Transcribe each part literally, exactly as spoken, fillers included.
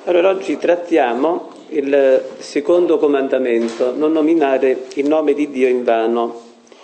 Allora oggi trattiamo il secondo comandamento, non nominare il nome di Dio in vano.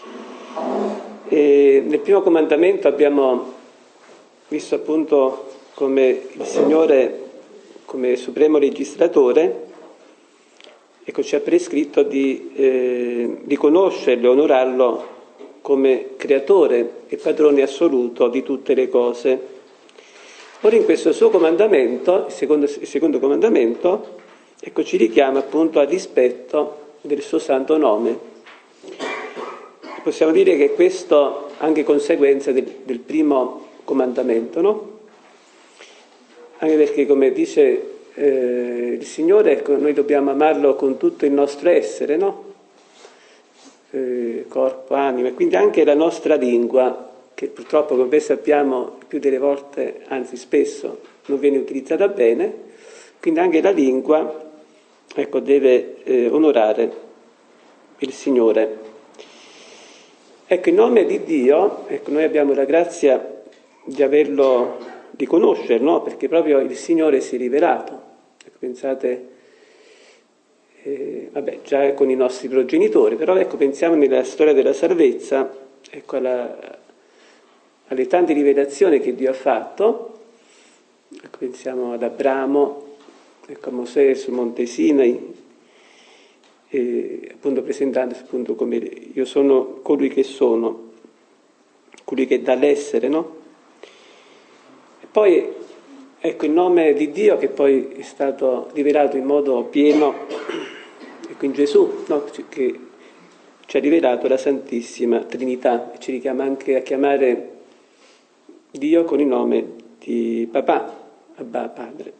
E nel primo comandamento abbiamo visto appunto come il Signore, come supremo legislatore, ecco, ci ha prescritto di eh, riconoscerlo e onorarlo come creatore e padrone assoluto di tutte le cose. Ora in questo suo comandamento, il secondo, il secondo comandamento, ecco, ci richiama appunto al rispetto del suo santo nome. Possiamo dire che questo è anche conseguenza del, del primo comandamento, no? Anche perché, come dice eh, il Signore, ecco, noi dobbiamo amarlo con tutto il nostro essere, no? Eh, corpo, anima, e quindi anche la nostra lingua, che purtroppo come sappiamo più delle volte, anzi spesso, non viene utilizzata bene, quindi anche la lingua, ecco, deve eh, onorare il Signore. Ecco, in nome di Dio, ecco, noi abbiamo la grazia di averlo, di conoscerlo, no? Perché proprio il Signore si è rivelato. Ecco, pensate, eh, vabbè, già con i nostri progenitori, però ecco, pensiamo nella storia della salvezza, ecco, alla, alle tante rivelazioni che Dio ha fatto. Ecco, pensiamo ad Abramo, ecco, a Mosè sul Monte Sinai, e appunto presentandosi appunto come io sono colui che sono, colui che dà l'essere, no? E poi ecco il nome di Dio che poi è stato rivelato in modo pieno, ecco, in Gesù, no? Che ci ha rivelato la Santissima Trinità e ci richiama anche a chiamare Dio con il nome di papà, Abba, Padre.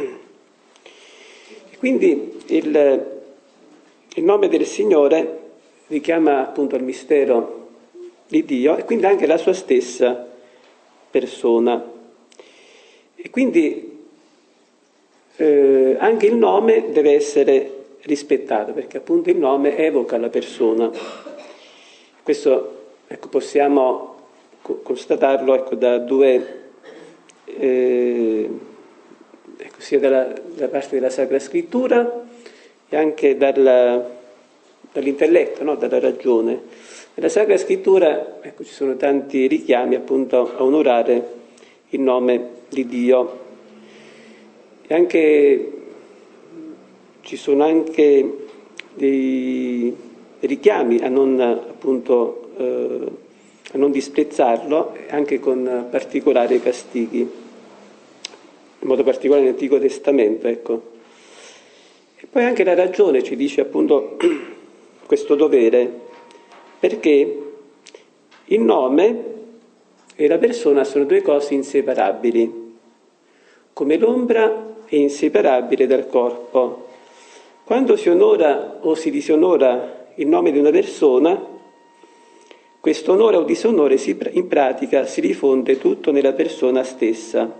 E quindi il Il nome del Signore richiama appunto al mistero di Dio e quindi anche la sua stessa persona. E quindi eh, anche il nome deve essere rispettato, perché appunto il nome evoca la persona. Questo, ecco, possiamo co- constatarlo, ecco, da due, eh, ecco, sia dalla, dalla parte della Sacra Scrittura e anche dalla, dall'intelletto, no? Dalla ragione. Nella Sacra Scrittura, ecco, ci sono tanti richiami appunto a onorare il nome di Dio. E anche ci sono anche dei richiami a non appunto eh, a non disprezzarlo, anche con particolari castighi, in modo particolare nell'Antico Testamento, ecco. E poi anche la ragione ci dice appunto questo dovere, perché il nome e la persona sono due cose inseparabili, come l'ombra è inseparabile dal corpo. Quando si onora o si disonora il nome di una persona, questo onore o disonore si, in pratica si rifonde tutto nella persona stessa.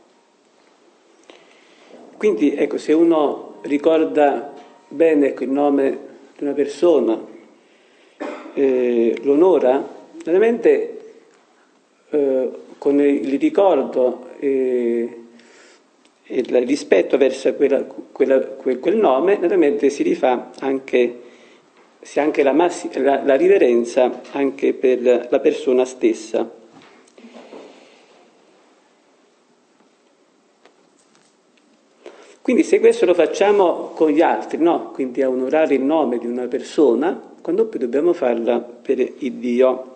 Quindi ecco, se uno ricorda bene, ecco, il nome di una persona, eh, l'onora, veramente eh, con il ricordo e, e il rispetto verso quella, quella, quel, quel nome, veramente si rifà anche, si ha anche la, massi, la, la riverenza anche per la persona stessa. Quindi se questo lo facciamo con gli altri, no? Quindi a onorare il nome di una persona, quando poi dobbiamo farla per il Dio.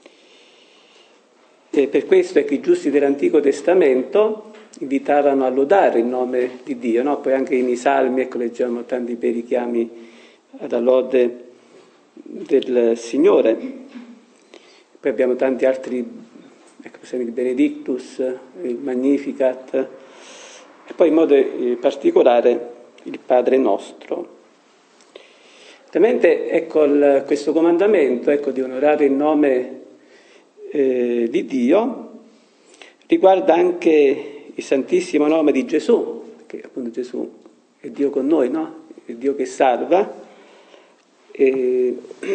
E per questo è che i giusti dell'Antico Testamento invitavano a lodare il nome di Dio, no? Poi anche nei Salmi, ecco, leggiamo tanti bei richiami alla lode del Signore. Poi abbiamo tanti altri, ecco, per esempio il Benedictus, il Magnificat, e poi in modo particolare il Padre nostro. Ovviamente, ecco, il, questo comandamento, ecco, di onorare il nome eh, di Dio riguarda anche il santissimo nome di Gesù, perché appunto Gesù è Dio con noi, no? È Dio che salva, e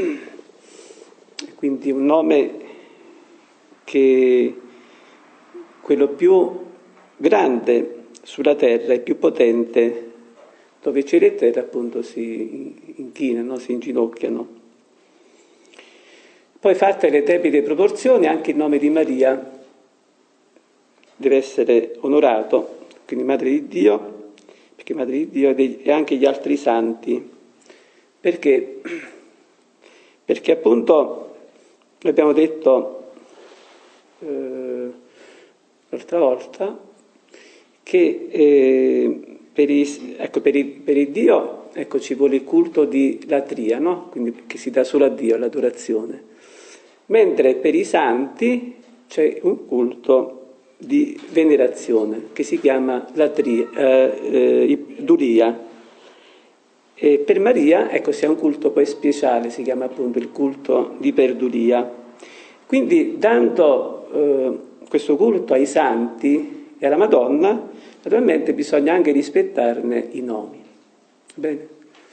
quindi un nome che quello più grande sulla terra è più potente, dove cielo e terra appunto si inchinano, si inginocchiano. Poi, fatte le debite proporzioni, anche il nome di Maria deve essere onorato, quindi Madre di Dio, perché Madre di Dio e anche gli altri santi. Perché? Perché appunto abbiamo detto eh, l'altra volta che eh, per, i, ecco, per, i, per il Dio ecco, ci vuole il culto di latria, no? Quindi che si dà solo a Dio l'adorazione, mentre per i santi c'è un culto di venerazione che si chiama latria, eh, eh, dulia. E per Maria ecco, si ha un culto poi speciale, si chiama appunto il culto di perdulia. Quindi dando eh, questo culto ai santi e alla Madonna, naturalmente bisogna anche rispettarne i nomi. Bene.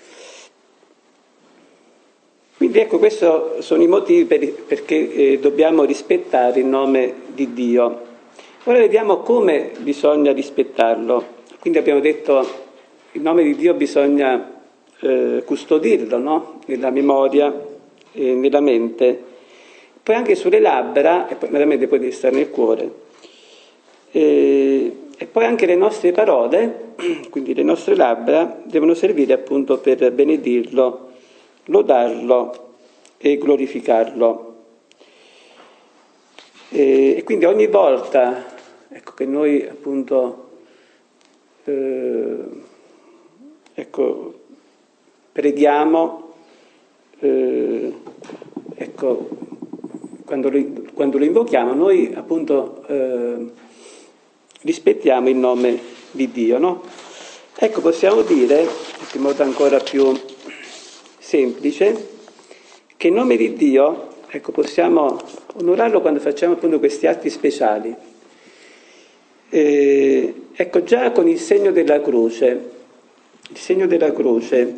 Quindi ecco, questi sono i motivi per, perché eh, dobbiamo rispettare il nome di Dio. Ora vediamo come bisogna rispettarlo. Quindi abbiamo detto il nome di Dio bisogna eh, custodirlo, no? Nella memoria e nella mente. Poi anche sulle labbra, e poi naturalmente poi deve stare nel cuore. E, e poi anche le nostre parole, quindi le nostre labbra, devono servire appunto per benedirlo, lodarlo e glorificarlo. E, e quindi ogni volta ecco, che noi appunto eh, ecco, preghiamo, eh, ecco, quando lo, quando lo invochiamo, noi appunto eh, rispettiamo il nome di Dio, no? Ecco, possiamo dire, in modo ancora più semplice, che il nome di Dio, ecco, possiamo onorarlo quando facciamo appunto questi atti speciali. Eh, ecco, già con il segno della croce, il segno della croce,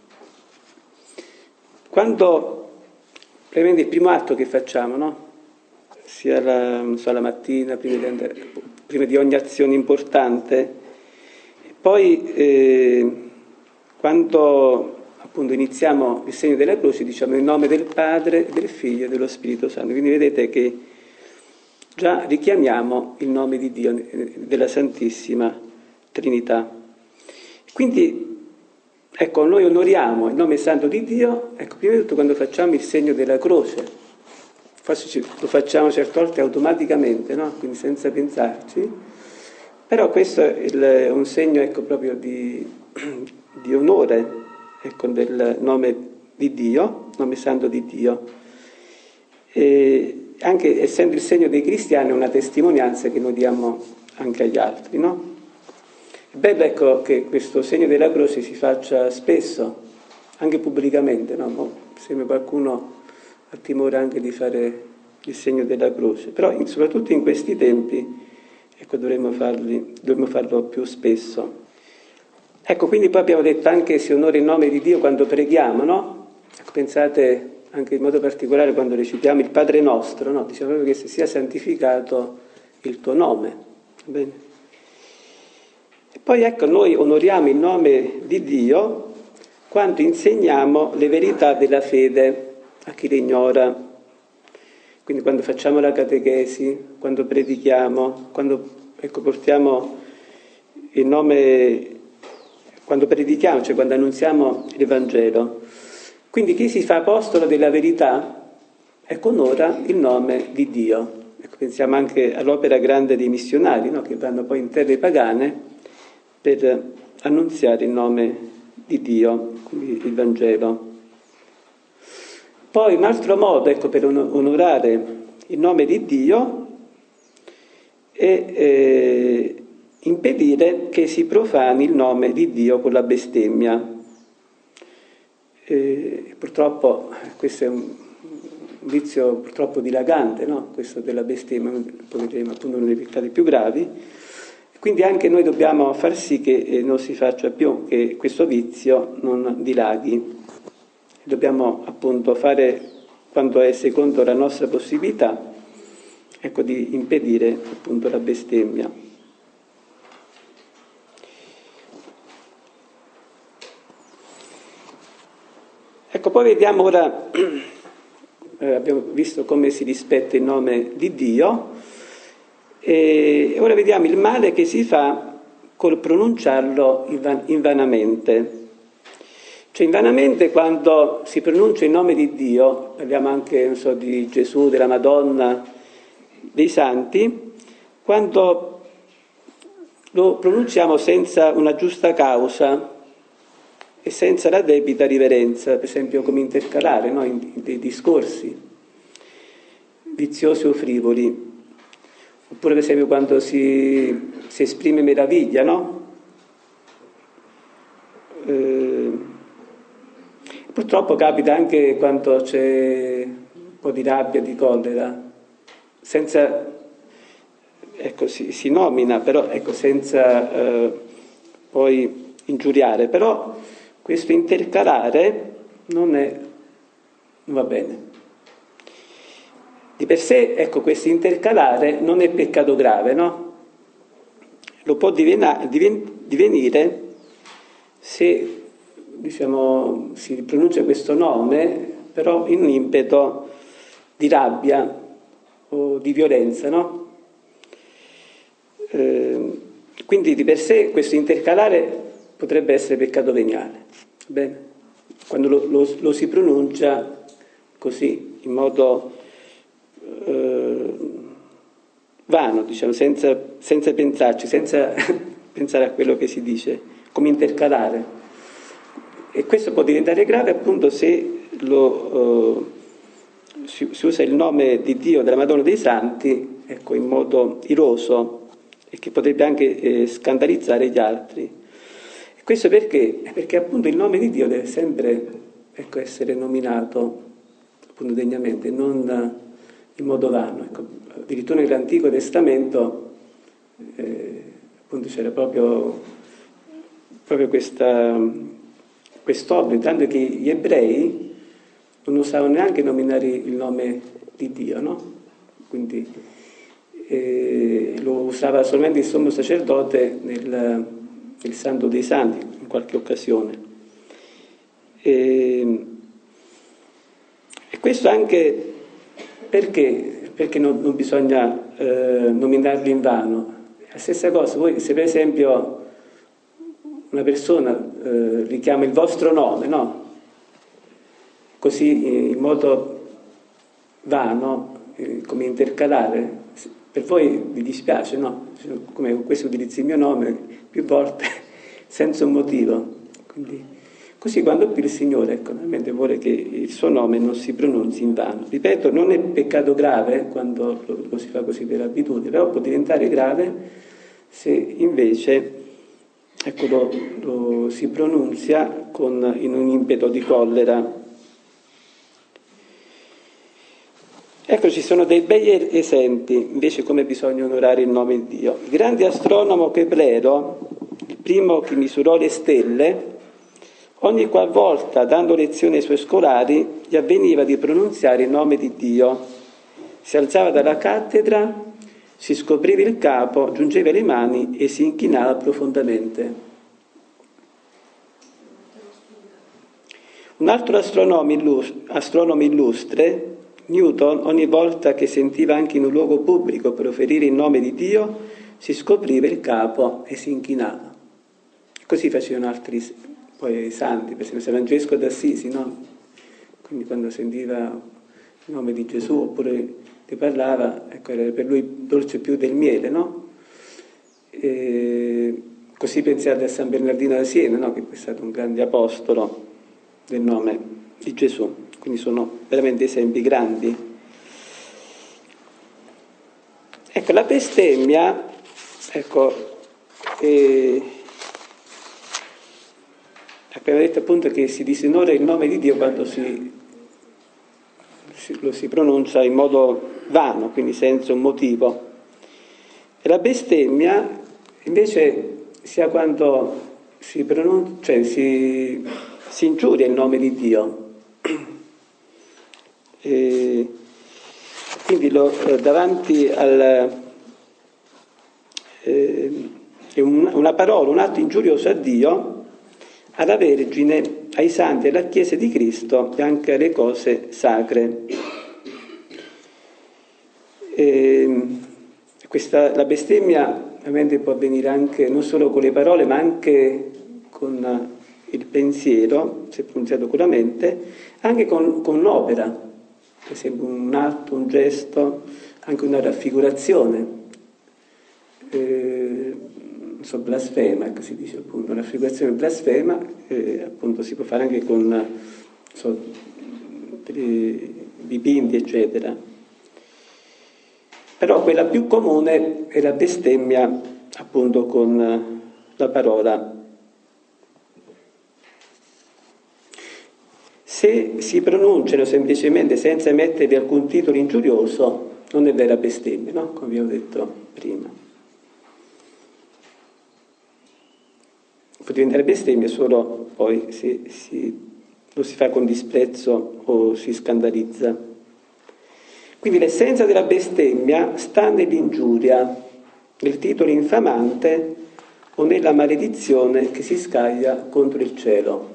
quando, praticamente il primo atto che facciamo, no? Sia la, non so, la mattina, prima di, andare, prima di ogni azione importante, poi eh, quando appunto iniziamo il segno della croce, diciamo in nome del Padre, del Figlio e dello Spirito Santo. Quindi vedete che già richiamiamo il nome di Dio, della Santissima Trinità. Quindi, ecco, noi onoriamo il nome santo di Dio, ecco, prima di tutto quando facciamo il segno della croce. Forse lo facciamo certe volte automaticamente, no? Quindi senza pensarci. Però questo è un segno, ecco, proprio di, di onore, ecco, del nome di Dio, nome santo di Dio. E anche essendo il segno dei cristiani è una testimonianza che noi diamo anche agli altri, no? È bello, ecco, che questo segno della croce si faccia spesso, anche pubblicamente, no? Mo sembra qualcuno ha timore anche di fare il segno della croce, però in, soprattutto in questi tempi, ecco, dovremmo farli, dovremmo farlo più spesso. Ecco, quindi poi abbiamo detto anche si onora il nome di Dio quando preghiamo, no? Ecco, pensate anche in modo particolare quando recitiamo il Padre Nostro, no? Diciamo proprio che sia santificato il tuo nome. Bene. E poi ecco, noi onoriamo il nome di Dio quando insegniamo le verità della fede a chi le ignora. Quindi quando facciamo la catechesi, quando predichiamo, quando ecco, portiamo il nome, quando predichiamo, cioè quando annunziamo l'Evangelo. Quindi chi si fa apostolo della verità, ecco, onora il nome di Dio. Ecco, pensiamo anche all'opera grande dei missionari, no? Che vanno poi in terre pagane per annunziare il nome di Dio, quindi il Vangelo. Poi un altro modo, ecco, per onorare il nome di Dio è eh, impedire che si profani il nome di Dio con la bestemmia. E purtroppo questo è un vizio purtroppo dilagante, no? Questo della bestemmia, poi vedremo appunto uno dei peccati più gravi. Quindi anche noi dobbiamo far sì che non si faccia più, che questo vizio non dilaghi. Dobbiamo appunto fare, quando è secondo la nostra possibilità, ecco, di impedire appunto la bestemmia. Ecco, poi vediamo ora, eh, abbiamo visto come si rispetta il nome di Dio, e ora vediamo il male che si fa col pronunciarlo invanamente. Cioè invanamente quando si pronuncia il nome di Dio, parliamo anche, non so, di Gesù, della Madonna, dei santi, quando lo pronunciamo senza una giusta causa e senza la debita riverenza, per esempio come intercalare, no? in, in dei discorsi viziosi o frivoli, oppure per esempio quando si, si esprime meraviglia, no? Eh, purtroppo capita anche quando c'è un po' di rabbia, di collera, senza, ecco, si, si nomina, però ecco, senza eh, poi ingiuriare, però questo intercalare non, è, non va bene. Di per sé, ecco, questo intercalare non è peccato grave, no? Lo può divena, diven, divenire se, diciamo, si pronuncia questo nome, però in un impeto di rabbia o di violenza, no? Eh, quindi di per sé questo intercalare potrebbe essere peccato veniale. Bene, quando lo, lo, lo si pronuncia così, in modo eh, vano, diciamo, senza, senza pensarci, senza pensare a quello che si dice, come intercalare. E questo può diventare grave appunto se lo, eh, si, si usa il nome di Dio, della Madonna dei Santi, ecco, in modo iroso, e che potrebbe anche eh, scandalizzare gli altri. Questo perché? Perché appunto il nome di Dio deve sempre, ecco, essere nominato appunto degnamente, non in modo vano. Ecco, addirittura nell'Antico Testamento eh, appunto c'era proprio, proprio questa, quest'obbligo, tanto che gli ebrei non usavano neanche nominare il nome di Dio, no? Quindi eh, lo usava solamente il sommo sacerdote nel il Santo dei Santi, in qualche occasione. E, e questo anche perché, perché non, non bisogna eh, nominarli in vano. La stessa cosa, voi se per esempio una persona eh, richiama il vostro nome, no? Così in modo vano, eh, come intercalare, per voi vi dispiace, no? Come con questo utilizzi il mio nome più volte senza un motivo. Quindi, così quando più il Signore, ecco, naturalmente vuole che il suo nome non si pronunzi in vano. Ripeto, non è peccato grave quando lo, lo si fa così per abitudine, però può diventare grave se invece, ecco, lo, lo si pronunzia con, in un impeto di collera. Ecco, ci sono dei bei esempi invece come bisogna onorare il nome di Dio. Il grande astronomo Keplero, il primo che misurò le stelle, ogni qualvolta dando lezioni ai suoi scolari gli avveniva di pronunziare il nome di Dio. Si alzava dalla cattedra, si scopriva il capo, giungeva le mani e si inchinava profondamente. Un altro astronomo illustre, astronomo illustre Newton, ogni volta che sentiva anche in un luogo pubblico proferire il nome di Dio, si scopriva il capo e si inchinava. Così facevano altri poi santi, per esempio San Francesco d'Assisi, no? Quindi quando sentiva il nome di Gesù oppure ne parlava, ecco, era per lui dolce più del miele, no? E così pensate a San Bernardino da Siena, no? Che è stato un grande apostolo del nome di Gesù. Quindi sono veramente esempi grandi. Ecco, la bestemmia, ecco, eh, abbiamo detto appunto che si disonora il nome di Dio quando si, si, lo si pronuncia in modo vano, quindi senza un motivo. E la bestemmia invece sia quando si pronuncia, cioè si, si ingiuria il nome di Dio. E quindi lo, davanti al eh, una parola, un atto ingiurioso a Dio, alla Vergine ai santi, alla Chiesa di Cristo e anche alle cose sacre. E questa, la bestemmia ovviamente può avvenire anche non solo con le parole, ma anche con il pensiero, se pronunciato con la mente, anche con, con l'opera, per esempio un atto, un gesto, anche una raffigurazione. Eh, non so, blasfema, ecco si dice appunto, una raffigurazione blasfema, eh, appunto si può fare anche con non so, dipinti, eccetera. Però quella più comune è la bestemmia, appunto, con la parola. Se si pronunciano semplicemente senza mettervi alcun titolo ingiurioso, non è vera bestemmia, no? Come vi ho detto prima. Può diventare bestemmia solo poi se si, lo si fa con disprezzo o si scandalizza. Quindi l'essenza della bestemmia sta nell'ingiuria, nel titolo infamante o nella maledizione che si scaglia contro il cielo.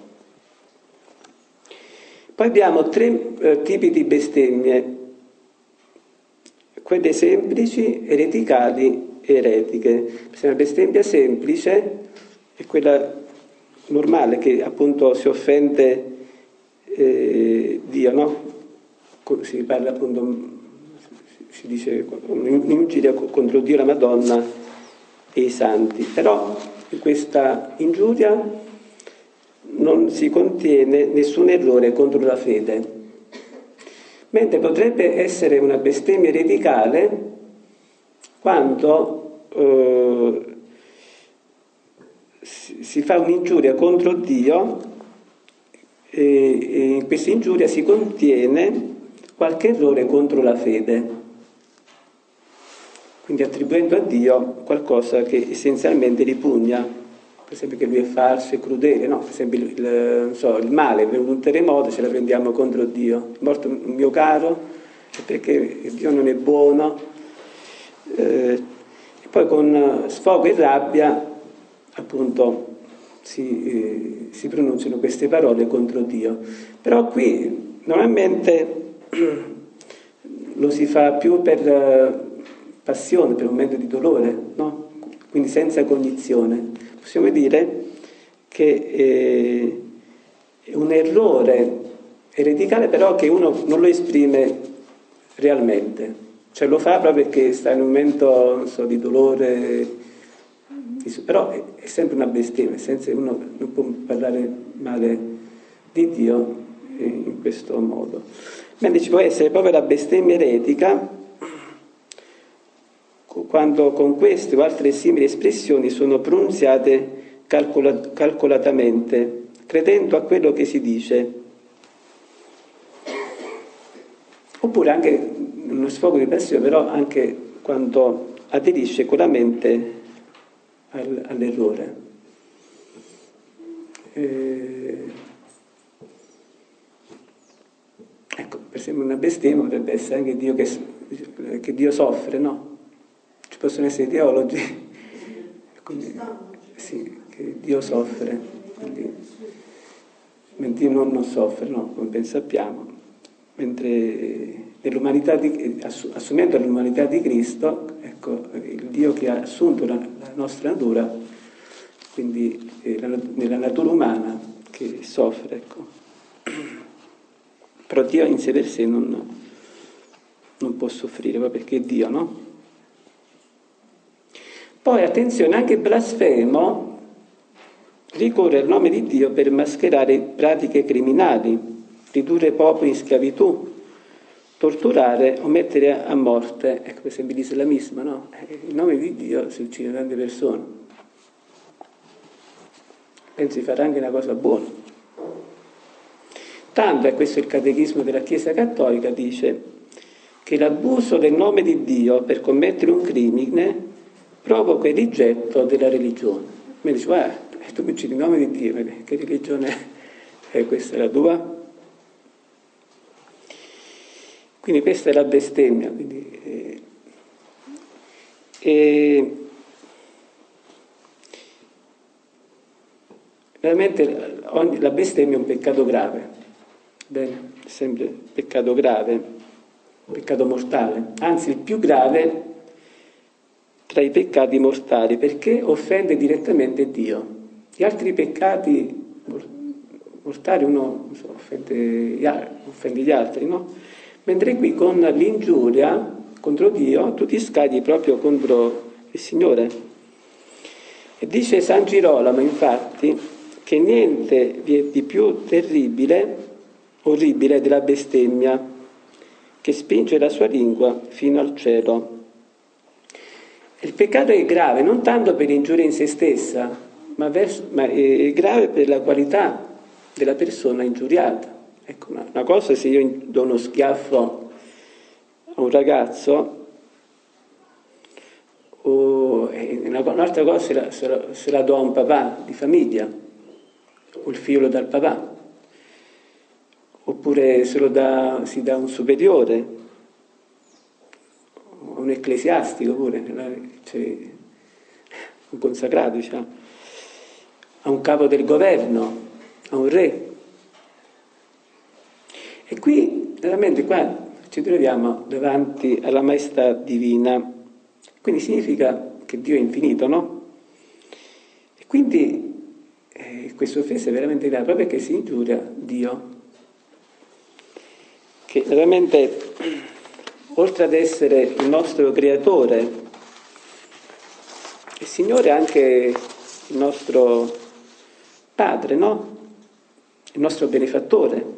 Poi abbiamo tre eh, tipi di bestemmie, quelle semplici, ereticali e eretiche. La bestemmia semplice è quella normale che appunto si offende eh, Dio, no? Si parla appunto, si dice un'ingiuria contro Dio, la Madonna e i santi. Però in questa ingiuria non si contiene nessun errore contro la fede, mentre potrebbe essere una bestemmia ereticale quando eh, si, si fa un'ingiuria contro Dio e, e in questa ingiuria si contiene qualche errore contro la fede, quindi attribuendo a Dio qualcosa che essenzialmente ripugna. Per esempio che lui è falso e crudele, no? Per esempio il, non so, il male, è venuto un terremoto, ce la prendiamo contro Dio. È morto un mio caro, è perché Dio non è buono. Eh, e poi con sfogo e rabbia, appunto, si, eh, si pronunciano queste parole contro Dio. Però qui normalmente lo si fa più per eh, passione, per un momento di dolore, no? Quindi senza cognizione. Possiamo dire che eh, è un errore ereticale, però che uno non lo esprime realmente, cioè lo fa proprio perché sta in un momento, non so, di dolore, però è, è sempre una bestemmia, senza uno non può parlare male di Dio in questo modo. Mentre ci può essere proprio la bestemmia eretica, quando con queste o altre simili espressioni sono pronunziate calcola- calcolatamente, credendo a quello che si dice. Oppure anche uno sfogo di passione, però anche quando aderisce con la mente al, all'errore. Eh, ecco, per esempio una bestemmia potrebbe essere anche Dio che, che Dio soffre, no? Ci possono essere teologi, quindi, sì, che Dio soffre, quindi, mentre Dio non, non soffre, no? Come ben sappiamo, mentre nell'umanità di, assumendo l'umanità di Cristo, ecco, il Dio che ha assunto la, la nostra natura, quindi eh, la, nella natura umana che soffre, ecco. Però Dio in sé per sé non, non può soffrire, proprio perché è Dio, no? Poi attenzione, anche blasfemo ricorre al nome di Dio per mascherare pratiche criminali, ridurre popoli in schiavitù, torturare o mettere a morte, ecco per esempio l'islamismo, no? In nome di Dio si uccide tante persone. Pensi farà anche una cosa buona. Tanto, e questo è il catechismo della Chiesa Cattolica, dice che l'abuso del nome di Dio per commettere un crimine provoca il rigetto della religione. Mi dice, guarda, tu mi uccidi il nome di Dio, che religione è questa, la tua? Quindi questa è la bestemmia. Quindi, eh, eh, veramente ogni, la bestemmia è un peccato grave, bene, è sempre peccato grave, un peccato mortale, anzi il più grave tra i peccati mortali, perché offende direttamente Dio. Gli altri peccati mortali uno non so, offende, offende gli altri, no? Mentre qui con l'ingiuria contro Dio tu ti scagli proprio contro il Signore. E dice San Girolamo, infatti, che niente vi è di più terribile, orribile della bestemmia, che spinge la sua lingua fino al cielo. Il peccato è grave non tanto per l'ingiuria in se stessa, ma, verso, ma è grave per la qualità della persona ingiuriata. Ecco, una, una cosa se io do uno schiaffo a un ragazzo, o una, un'altra cosa se la, se, la, se la do a un papà di famiglia, o il figlio lo dà al papà, oppure se lo dà, si dà a un superiore, un ecclesiastico pure, cioè, un consacrato, diciamo, a un capo del governo, a un re. E qui, veramente, qua ci troviamo davanti alla maestà divina. Quindi significa che Dio è infinito, no? E quindi eh, questa offesa è veramente grave, proprio perché si ingiuria Dio, che veramente, oltre ad essere il nostro creatore, il Signore è anche il nostro Padre, no? Il nostro benefattore.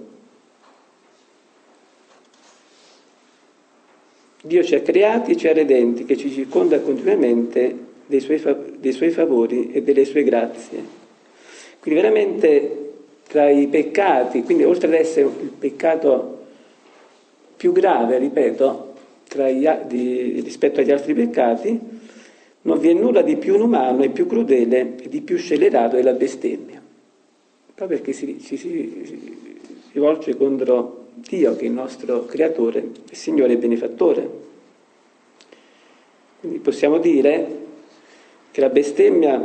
Dio ci ha creati, ci ha redenti, che ci circonda continuamente dei suoi, dei suoi favori e delle sue grazie. Quindi veramente tra i peccati, quindi oltre ad essere il peccato più grave, ripeto, tra gli, di, rispetto agli altri peccati, non vi è nulla di più inumano e più crudele e di più scellerato della bestemmia. Proprio perché si, ci si, si rivolge contro Dio, che è il nostro creatore, il Signore e benefattore. Quindi possiamo dire che la bestemmia,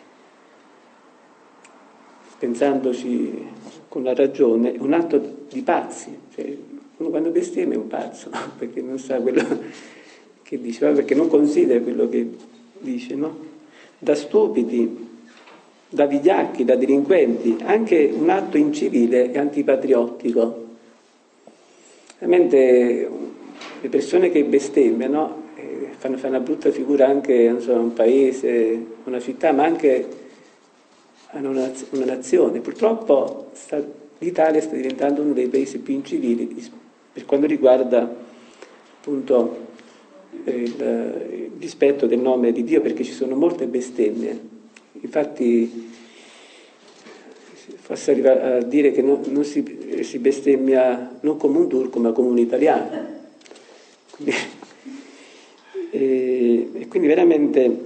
pensandoci con la ragione, è un atto di pazzi. Cioè, uno quando bestemmia è un pazzo, perché non sa quello che dice, perché non considera quello che dice, no? Da stupidi, da vigliacchi, da delinquenti, anche un atto incivile e antipatriottico. Veramente le persone che bestemmiano eh, fanno, fanno una brutta figura anche non so, a un paese, una città, ma anche a una, una nazione. Purtroppo sta, l'Italia sta diventando uno dei paesi più incivili per quanto riguarda appunto il, il rispetto del nome di Dio, perché ci sono molte bestemmie. Infatti forse arriva a dire che non, non si, si bestemmia non come un turco ma come un italiano. Quindi, e, e quindi veramente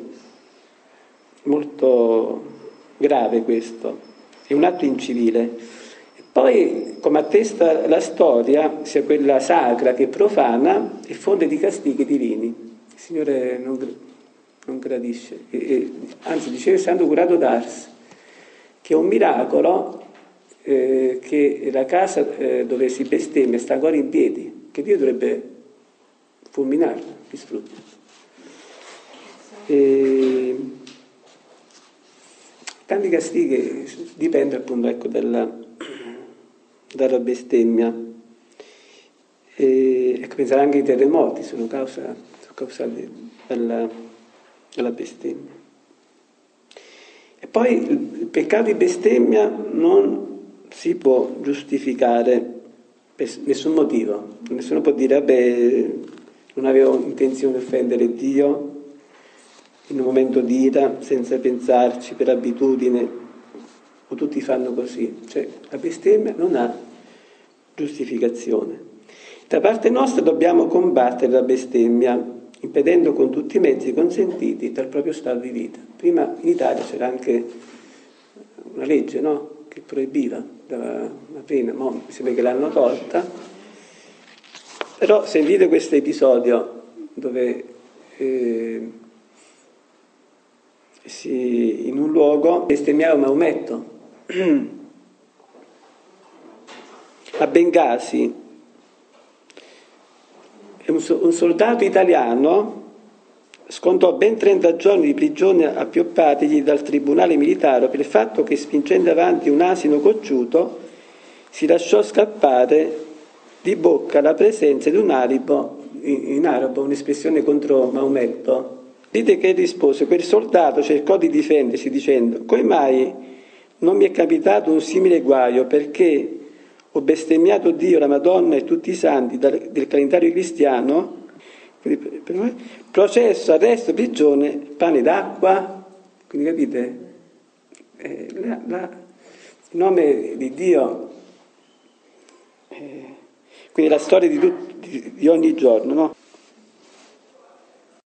molto grave questo, è un atto incivile. E poi, come attesta la storia, sia quella sacra che profana, è fonte di castighi divini. Il Signore non, non gradisce, e, e, anzi diceva Santo Curato d'Ars, che è un miracolo eh, che la casa eh, dove si bestemmia sta ancora in piedi, che Dio dovrebbe fulminarla, distruggerla. E tanti castighi dipende appunto ecco, dalla, dalla bestemmia. E ecco, pensare anche ai terremoti sono causa, sono causati dalla, dalla bestemmia. E poi il peccato di bestemmia non si può giustificare per nessun motivo. Nessuno può dire, vabbè, non avevo intenzione di offendere Dio in un momento di ira, senza pensarci, per abitudine, o tutti fanno così. Cioè, la bestemmia non ha giustificazione. Da parte nostra dobbiamo combattere la bestemmia, impedendo con tutti i mezzi consentiti dal proprio stato di vita. Prima in Italia c'era anche una legge, no? Che proibiva, dava una pena, ma mi sembra che l'hanno tolta. Però sentite questo episodio dove eh, si, in un luogo bestemmiava Maometto, a Bengasi, un, un soldato italiano scontò ben trenta giorni di prigione appioppatigli dal tribunale militare per il fatto che, spingendo avanti un asino cocciuto, si lasciò scappare di bocca la presenza di un arabo, in arabo un'espressione contro Maometto. Dite che rispose: quel soldato cercò di difendersi dicendo: come mai non mi è capitato un simile guaio, perché ho bestemmiato Dio, la Madonna e tutti i santi del calendario cristiano, processo, arresto, prigione, pane d'acqua. Quindi capite, eh, la, la, il nome di Dio, eh, quindi la storia di, tutti, di, di ogni giorno, no?